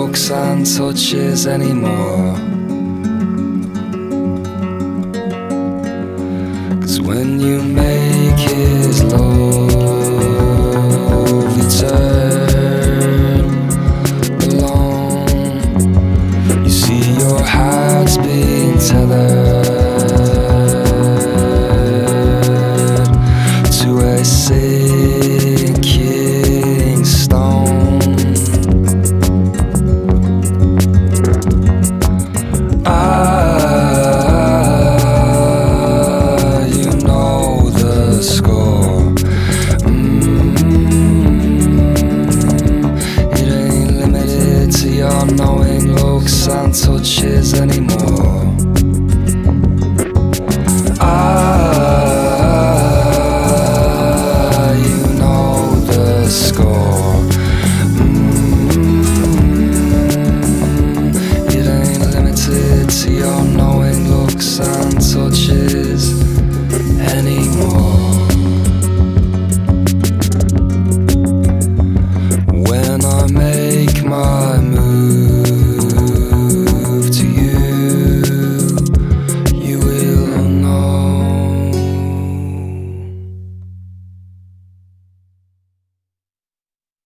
looks and touches anymore. 'Cause when you make his love, you turn alone. You see your heart's being tethered to a sinking stone. You know the score. It ain't limited to your knowing looks and touches anymore.